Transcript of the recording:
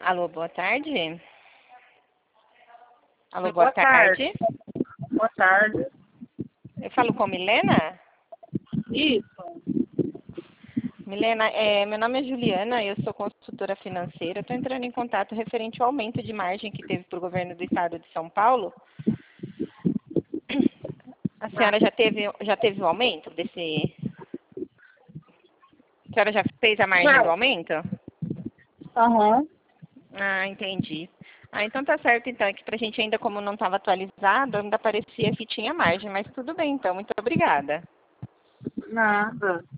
Alô, boa tarde. Alô, boa Boa tarde. tarde. Boa tarde. Eu falo com Milena? Isso. Milena, meu nome é Juliana, eu sou consultora financeira. Estou entrando em contato referente ao aumento de margem que teve para o governo do estado de São Paulo. A senhora já teve o aumento desse... A senhora já fez a margem do Já. aumento? Aham. Ah, entendi. Ah, então tá certo, então. É que pra gente ainda, como não estava atualizado, ainda parecia que tinha margem, mas tudo bem, então. Muito obrigada. Nada.